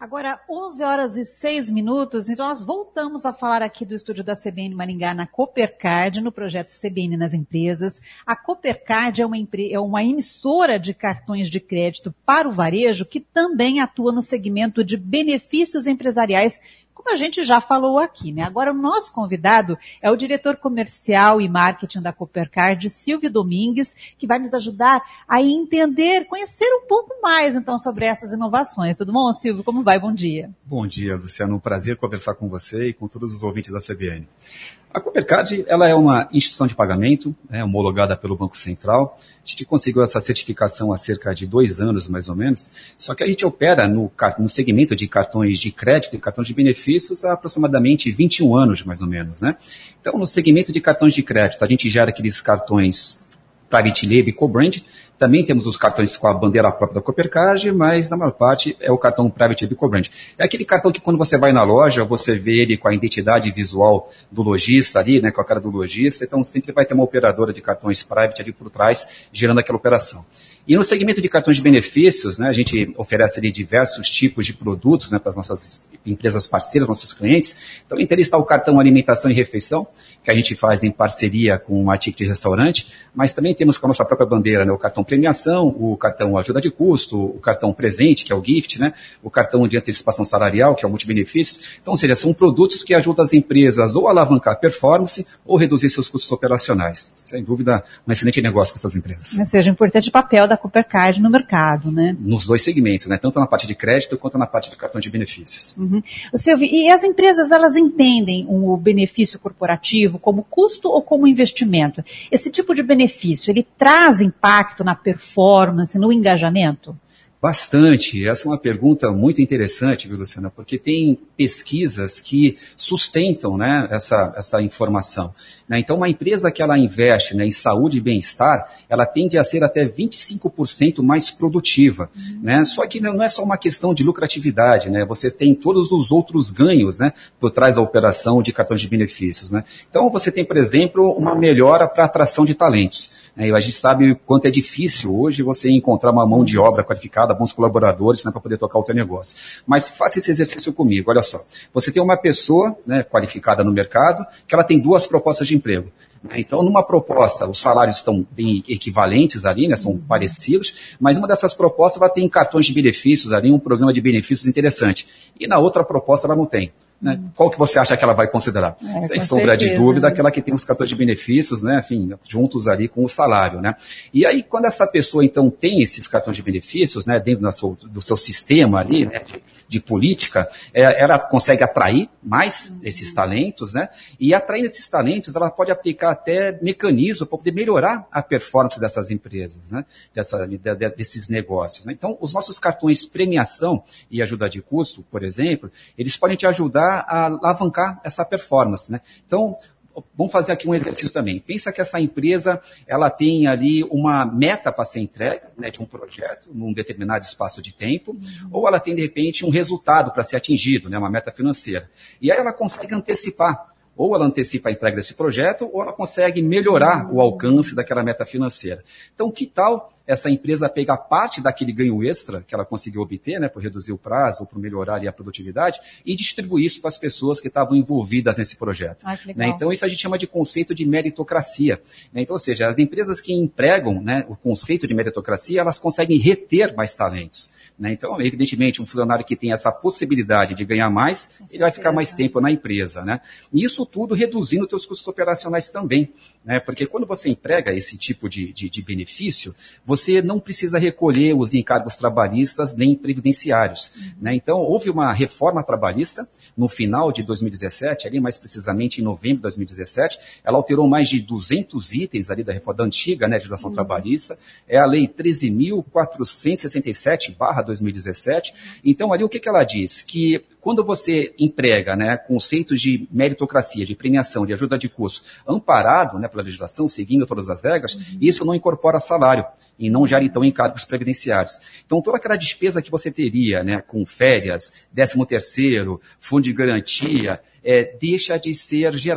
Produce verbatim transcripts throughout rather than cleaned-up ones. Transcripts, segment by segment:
Agora, onze horas e seis minutos, então nós voltamos a falar aqui do estúdio da C B N Maringá na Coopercard, no projeto C B N nas empresas. A Coopercard é uma, empre... é uma emissora de cartões de crédito para o varejo que também atua no segmento de benefícios empresariais, como a gente já falou aqui, né? Agora, o nosso convidado é o diretor comercial e marketing da Coopercard, Silvio Domingues, que vai nos ajudar a entender, conhecer um pouco mais, então, sobre essas inovações. Tudo bom, Silvio? Como vai? Bom dia. Bom dia, Luciano. Um prazer conversar com você e com todos os ouvintes da C B N. A Coopercard, ela é uma instituição de pagamento, né, homologada pelo Banco Central. A gente conseguiu essa certificação há cerca de dois anos, mais ou menos, só que a gente opera no, no segmento de cartões de crédito e cartões de benefícios há aproximadamente vinte e um anos, mais ou menos, né? Então, no segmento de cartões de crédito, a gente gera aqueles cartões Private Label e Co-Brand. Também temos os cartões com a bandeira própria da Coopercard, mas na maior parte é o cartão Private Label Co-Brand. É aquele cartão que quando você vai na loja, você vê ele com a identidade visual do lojista ali, né, com a cara do lojista, então sempre vai ter uma operadora de cartões Private ali por trás, gerando aquela operação. E no segmento de cartões de benefícios, né, a gente oferece ali diversos tipos de produtos, né, para as nossas empresas parceiras, nossos clientes. Então, entre eles está o cartão alimentação e refeição, que a gente faz em parceria com uma ticket de restaurante, mas também temos com a nossa própria bandeira, né, o cartão premiação, o cartão ajuda de custo, o cartão presente, que é o gift, né, o cartão de antecipação salarial, que é o multibenefícios. Então, ou seja, são produtos que ajudam as empresas ou a alavancar a performance ou reduzir seus custos operacionais. Sem dúvida, um excelente negócio com essas empresas. Ou seja, um importante papel da Coopercard no mercado, né? Nos dois segmentos, né, tanto na parte de crédito quanto na parte de cartão de benefícios. Uhum. Silvio, e as empresas, elas entendem o benefício corporativo como custo ou como investimento? Esse tipo de benefício, ele traz impacto na performance, no engajamento? Bastante. Essa é uma pergunta muito interessante, viu, Luciana? Porque tem pesquisas que sustentam, né, essa, essa informação. Né? Então, uma empresa que ela investe, né, em saúde e bem-estar, ela tende a ser até vinte e cinco por cento mais produtiva. Uhum. Né? Só que não é só uma questão de lucratividade, né? Você tem todos os outros ganhos, né, por trás da operação de cartões de benefícios. Né? Então, você tem, por exemplo, uma melhora para a atração de talentos. Né? E a gente sabe o quanto é difícil hoje você encontrar uma mão de obra qualificada, bons colaboradores, né, para poder tocar o teu negócio. Mas faça esse exercício comigo, olha só. Você tem uma pessoa, né, qualificada no mercado, que ela tem duas propostas de emprego. Então, numa proposta, os salários estão bem equivalentes ali, né, são parecidos, mas uma dessas propostas ela tem cartões de benefícios ali, um programa de benefícios interessante. E na outra proposta ela não tem. Né? Qual que você acha que ela vai considerar? É, Sem sombra de dúvida, aquela que tem os cartões de benefícios, né, enfim, juntos ali com o salário, né? E aí, quando essa pessoa, então, tem esses cartões de benefícios, né, dentro da sua, do seu sistema ali, né, de, de política, é, ela consegue atrair mais uhum. esses talentos, né? E atraindo esses talentos, ela pode aplicar até mecanismos para poder melhorar a performance dessas empresas, né? Dessa, de, de, desses negócios, né? Então, os nossos cartões premiação e ajuda de custo, por exemplo, eles podem te ajudar a alavancar essa performance, né? Então, vamos fazer aqui um exercício também. Pensa que essa empresa, ela tem ali uma meta para ser entregue, né, de um projeto, num determinado espaço de tempo, uhum. ou ela tem, de repente, um resultado para ser atingido, né, uma meta financeira. E aí ela consegue antecipar. Ou ela antecipa a entrega desse projeto, ou ela consegue melhorar o alcance daquela meta financeira. Então, que tal essa empresa pegar parte daquele ganho extra que ela conseguiu obter, né, por reduzir o prazo ou por melhorar ali a produtividade, e distribuir isso para as pessoas que estavam envolvidas nesse projeto. Ah, que né? legal. Então, isso a gente chama de conceito de meritocracia. Né? Então, ou seja, as empresas que empregam, né, o conceito de meritocracia, elas conseguem reter mais talentos. Né? Então, evidentemente, um funcionário que tem essa possibilidade de ganhar mais, ele vai ficar mais tempo na empresa. Né? E isso tudo reduzindo os seus custos operacionais também. Né? Porque quando você emprega esse tipo de, de, de benefício, você não precisa recolher os encargos trabalhistas nem previdenciários. Uhum. Né? Então, houve uma reforma trabalhista no final de dois mil e dezessete, ali mais precisamente em novembro de dois mil e dezessete, ela alterou mais de duzentos itens ali da reforma da antiga, né, legislação uhum. trabalhista, é a lei treze mil quatrocentos e sessenta e sete barra dois mil e dezessete. Então, ali o que, que ela diz? Que quando você emprega, né, conceitos de meritocracia, de premiação, de ajuda de custo, amparado, né, pela legislação, seguindo todas as regras, uhum. isso não incorpora salário e não gera, então, encargos previdenciários. Então, toda aquela despesa que você teria, né, com férias, décimo terceiro, fundo de garantia, é, deixa de ser gerado.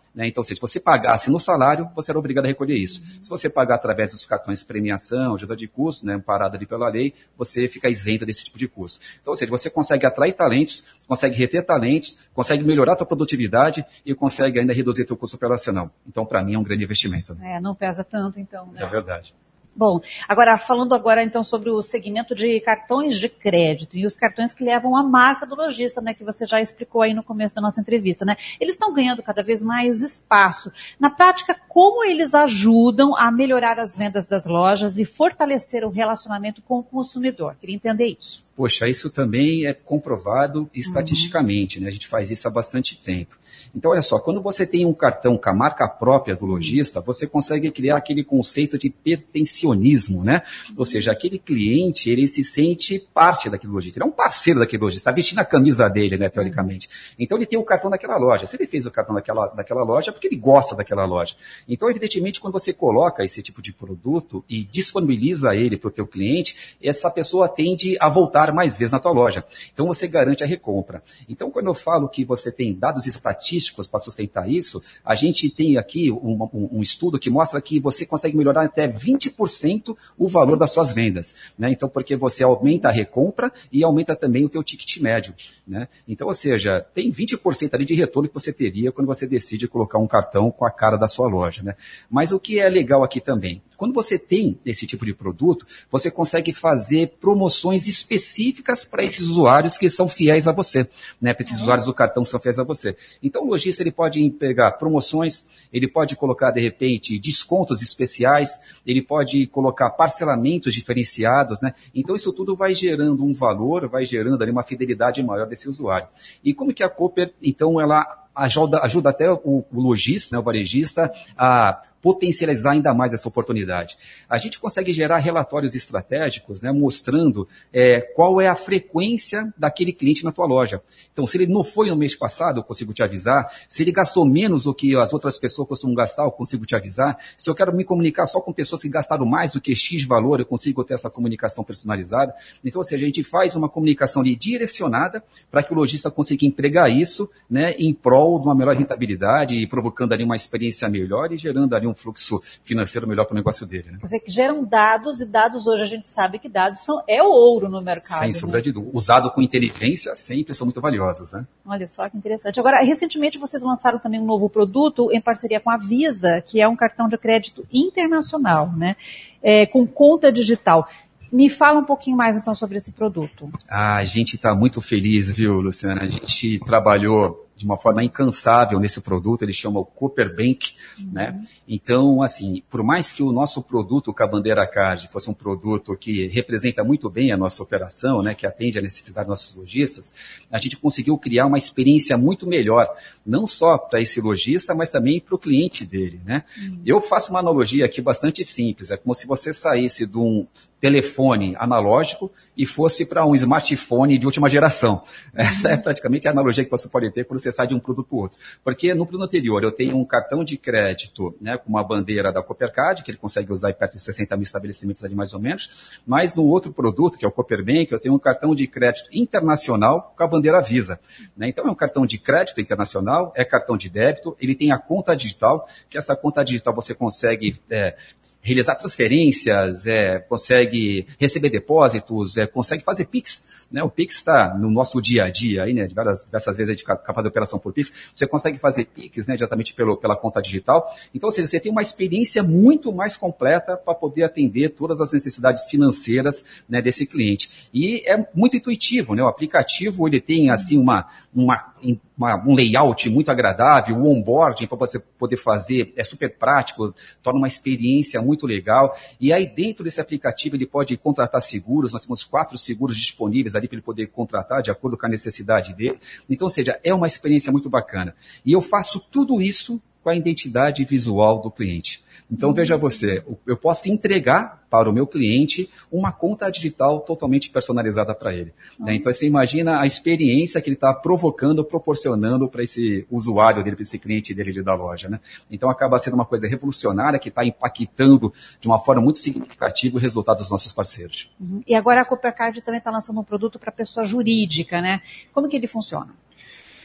Né? Então, se você pagasse no salário, você era obrigado a recolher isso. Uhum. Se você pagar através dos cartões de premiação, ajuda de custo, né, parada ali pela lei, você fica isento desse tipo de custo. Então, ou seja, você consegue atrair talentos, consegue reter talentos, consegue melhorar a tua produtividade e consegue ainda reduzir teu custo operacional. Então, para mim, é um grande investimento. Né? É, não pesa tanto, então. Né? É verdade. Bom, agora falando agora então sobre o segmento de cartões de crédito e os cartões que levam a marca do lojista, né, que você já explicou aí no começo da nossa entrevista, né? Eles estão ganhando cada vez mais espaço. Na prática, como eles ajudam a melhorar as vendas das lojas e fortalecer o relacionamento com o consumidor? Queria entender isso. Poxa, isso também é comprovado estatisticamente, uhum. né? A gente faz isso há bastante tempo. Então, olha só, quando você tem um cartão com a marca própria do lojista, você consegue criar aquele conceito de pertencionismo, né? Ou seja, aquele cliente, ele se sente parte daquele lojista, ele é um parceiro daquele lojista, está vestindo a camisa dele, né, teoricamente. Então, ele tem o cartão daquela loja. Se ele fez o cartão daquela, daquela loja, é porque ele gosta daquela loja. Então, evidentemente, quando você coloca esse tipo de produto e disponibiliza ele para o teu cliente, essa pessoa tende a voltar mais vezes na tua loja. Então, você garante a recompra. Então, quando eu falo que você tem dados estatísticos para sustentar isso, a gente tem aqui um, um, um estudo que mostra que você consegue melhorar até vinte por cento o valor das suas vendas, né? Então, porque você aumenta a recompra e aumenta também o teu ticket médio, né? Então, ou seja, tem vinte por cento ali de retorno que você teria quando você decide colocar um cartão com a cara da sua loja, né? Mas o que é legal aqui também, quando você tem esse tipo de produto, você consegue fazer promoções específicas para esses usuários que são fiéis a você, né? Para esses usuários do cartão que são fiéis a você. Então, o lojista ele pode pegar promoções, ele pode colocar, de repente, descontos especiais, ele pode colocar parcelamentos diferenciados, né? Então, isso tudo vai gerando um valor, vai gerando ali uma fidelidade maior desse usuário. E como que a Cooper, então, ela ajuda, ajuda até o, o lojista, né, o varejista, a potencializar ainda mais essa oportunidade. A gente consegue gerar relatórios estratégicos, né, mostrando é, qual é a frequência daquele cliente na tua loja. Então, se ele não foi no mês passado, eu consigo te avisar. Se ele gastou menos do que as outras pessoas costumam gastar, eu consigo te avisar. Se eu quero me comunicar só com pessoas que gastaram mais do que X valor, eu consigo ter essa comunicação personalizada. Então, ou seja, a gente faz uma comunicação ali direcionada para que o lojista consiga empregar isso, né, em prol de uma melhor rentabilidade e provocando ali uma experiência melhor e gerando ali um fluxo financeiro melhor para o negócio dele. Né? Quer dizer, que geram dados, e dados hoje a gente sabe que dados são, é o ouro no mercado. Sem sombra de dúvida. Usado com inteligência, sempre são muito valiosos. Né? Olha só que interessante. Agora, recentemente vocês lançaram também um novo produto em parceria com a Visa, que é um cartão de crédito internacional, né? É, com conta digital. Me fala um pouquinho mais, então, sobre esse produto. Ah, a gente está muito feliz, viu, Luciana? A gente trabalhou de uma forma incansável nesse produto, ele chama o Cooper Bank, uhum. né? Então, assim, por mais que o nosso produto, com a Bandeira Card, fosse um produto que representa muito bem a nossa operação, né, que atende a necessidade dos nossos lojistas, a gente conseguiu criar uma experiência muito melhor, não só para esse lojista, mas também para o cliente dele, né? Uhum. Eu faço uma analogia aqui bastante simples, é como se você saísse de um telefone analógico e fosse para um smartphone de última geração. Essa é praticamente a analogia que você pode ter quando você sai de um produto para o outro. Porque no produto anterior eu tenho um cartão de crédito, né, com uma bandeira da Coopercard, que ele consegue usar em perto de sessenta mil estabelecimentos ali mais ou menos, mas no outro produto, que é o Cooper Bank, eu tenho um cartão de crédito internacional com a bandeira Visa. Né? Então é um cartão de crédito internacional, é cartão de débito, ele tem a conta digital, que essa conta digital você consegue É, realizar transferências, é, consegue receber depósitos, é, consegue fazer Pix. Né? O Pix está no nosso dia a dia, aí, né? Diversas, diversas vezes a gente faz operação por Pix. Você consegue fazer Pix, né, diretamente pelo, pela conta digital. Então, ou seja, você tem uma experiência muito mais completa para poder atender todas as necessidades financeiras, né, desse cliente. E é muito intuitivo, né? O aplicativo ele tem assim, uma, uma, uma, um layout muito agradável, o onboarding para você poder fazer é super prático, torna uma experiência muito legal. E aí dentro desse aplicativo ele pode contratar seguros, nós temos quatro seguros disponíveis ali para ele poder contratar de acordo com a necessidade dele. Então, ou seja, é uma experiência muito bacana. E eu faço tudo isso com a identidade visual do cliente. Então, veja você, eu posso entregar para o meu cliente uma conta digital totalmente personalizada para ele. Né? Então, você imagina a experiência que ele está provocando, proporcionando para esse usuário dele, para esse cliente dele da loja. Né? Então, acaba sendo uma coisa revolucionária que está impactando de uma forma muito significativa o resultado dos nossos parceiros. Uhum. E agora a Coopercard também está lançando um produto para pessoa jurídica, né? Como que ele funciona?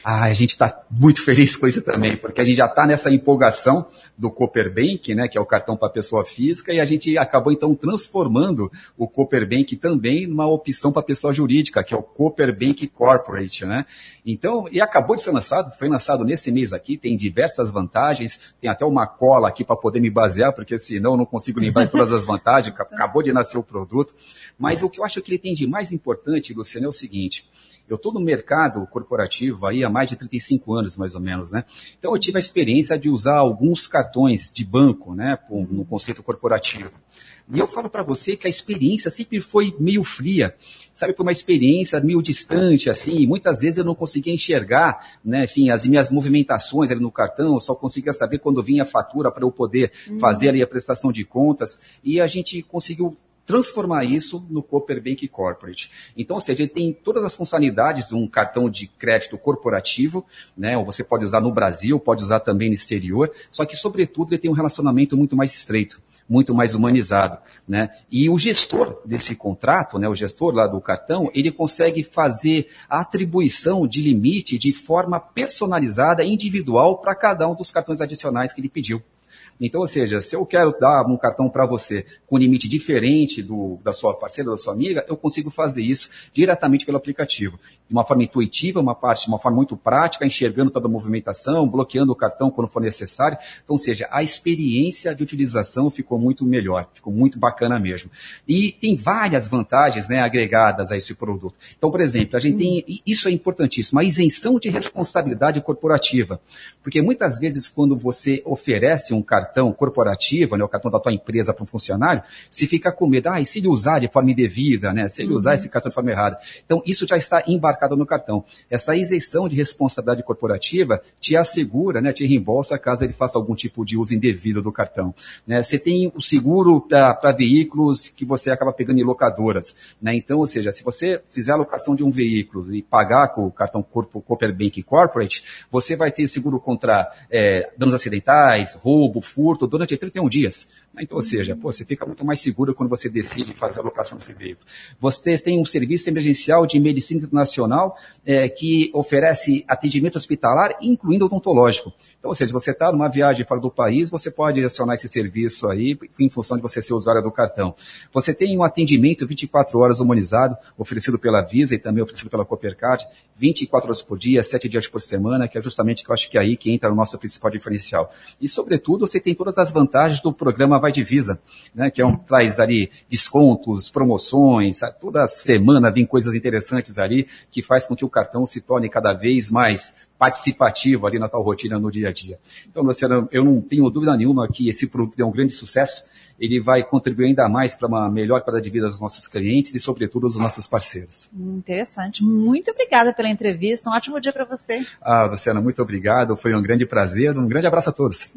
Ah, a gente está muito feliz com isso também, porque a gente já está nessa empolgação do Cooperbank, né, que é o cartão para pessoa física, e a gente acabou então transformando o Cooperbank também numa opção para pessoa jurídica, que é o Cooperbank Corporate, né? Então, e acabou de ser lançado, foi lançado nesse mês aqui, tem diversas vantagens, tem até uma cola aqui para poder me basear, porque senão eu não consigo lembrar todas as vantagens, acabou de nascer o produto. Mas o que eu acho que ele tem de mais importante, Luciano, é o seguinte: eu estou no mercado corporativo aí há mais de trinta e cinco anos, mais ou menos, né? Então eu tive a experiência de usar alguns cartões de banco, né, no conceito corporativo. E eu falo para você que a experiência sempre foi meio fria, sabe, foi uma experiência meio distante, assim, muitas vezes eu não conseguia enxergar, né, enfim, as minhas movimentações ali no cartão, eu só conseguia saber quando vinha a fatura para eu poder uhum. fazer ali a prestação de contas, e a gente conseguiu transformar isso no Cooperbank Corporate. Então, ou seja, ele tem todas as funcionalidades de um cartão de crédito corporativo, né? Ou você pode usar no Brasil, pode usar também no exterior, só que, sobretudo, ele tem um relacionamento muito mais estreito, muito mais humanizado, né? E o gestor desse contrato, né, o gestor lá do cartão, ele consegue fazer a atribuição de limite de forma personalizada, individual, para cada um dos cartões adicionais que ele pediu. Então, ou seja, se eu quero dar um cartão para você com limite diferente do, da sua parceira, da sua amiga, eu consigo fazer isso diretamente pelo aplicativo. De uma forma intuitiva, uma parte, de uma forma muito prática, enxergando toda a movimentação, bloqueando o cartão quando for necessário. Então, ou seja, a experiência de utilização ficou muito melhor, ficou muito bacana mesmo. E tem várias vantagens, né, agregadas a esse produto. Então, por exemplo, a gente tem, isso é importantíssimo, a isenção de responsabilidade corporativa. Porque muitas vezes quando você oferece um cartão cartão corporativo, né, o cartão da tua empresa para um funcionário, se fica com medo, ah, e se ele usar de forma indevida, né, se ele uhum. usar esse cartão de forma errada. Então, isso já está embarcado no cartão. Essa isenção de responsabilidade corporativa te assegura, né, te reembolsa caso ele faça algum tipo de uso indevido do cartão. Né, você tem o seguro para veículos que você acaba pegando em locadoras. Né, então, ou seja, se você fizer a locação de um veículo e pagar com o cartão Corpo, Cooperbank Corporate, você vai ter seguro contra é, danos acidentais, roubo, furto durante trinta e um dias. Então, ou seja, pô, você fica muito mais seguro quando você decide fazer a locação desse veículo. Você tem um serviço emergencial de medicina internacional é, que oferece atendimento hospitalar, incluindo odontológico. Então, ou seja, se você está numa viagem fora do país, você pode acionar esse serviço aí em função de você ser usuário do cartão. Você tem um atendimento vinte e quatro horas humanizado, oferecido pela Visa e também oferecido pela Coopercard, vinte e quatro horas por dia, sete dias por semana, que é justamente que eu acho que é aí que entra o nosso principal diferencial. E, sobretudo, você tem todas as vantagens do programa Vai Divisa, né, que é um, traz ali descontos, promoções, sabe? Toda semana vem coisas interessantes ali, que faz com que o cartão se torne cada vez mais participativo ali na tua rotina no dia a dia. Então, Luciano, eu não tenho dúvida nenhuma que esse produto é um grande sucesso, ele vai contribuir ainda mais para uma melhor qualidade de vida dos nossos clientes e, sobretudo, dos nossos parceiros. Interessante. Muito obrigada pela entrevista. Um ótimo dia para você. Ah, Luciana, muito obrigado. Foi um grande prazer. Um grande abraço a todos.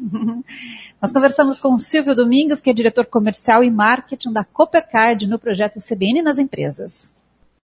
Nós conversamos com o Silvio Domingues, que é diretor comercial e marketing da Coopercard no projeto C B N nas empresas.